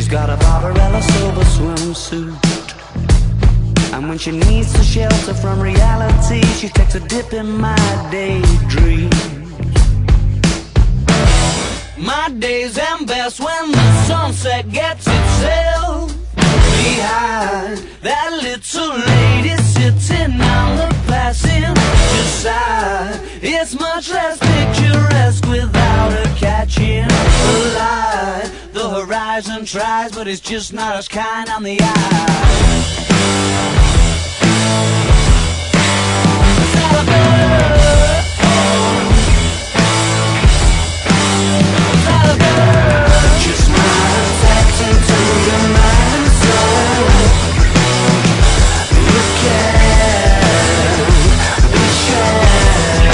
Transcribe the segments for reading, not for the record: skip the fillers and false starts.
She's got a Barbarella silver swimsuit, and when she needs to shelter from reality, she takes a dip in my daydream. My days end best when the sunset gets itself behind that little lady sitting on the passenger side. It's much less picturesque without her catching the light. The horizon tries, but it's just not as kind on the eye. Just not attaching to your mind and soul. You can't be sure.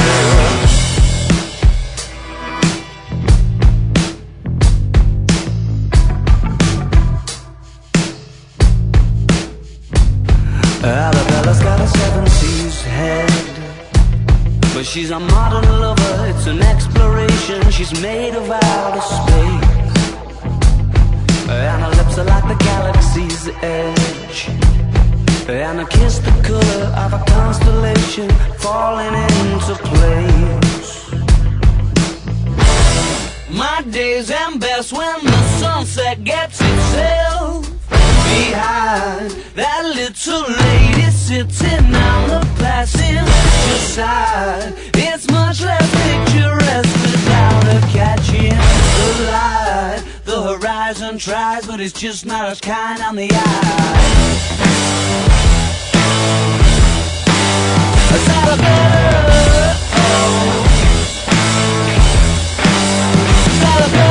Arabella's got a 70s head, but she's a modern lover, it's an exploration. She's made of outer space, and her lips are like the galaxy's edge, and her kiss the color of a constellation falling into place. My days end best when the sunset gets itself behind that little lady sitting on the passenger side. It's much less picturesque without her catching the light. The horizon tries, but it's just not as kind on the eye. Is that a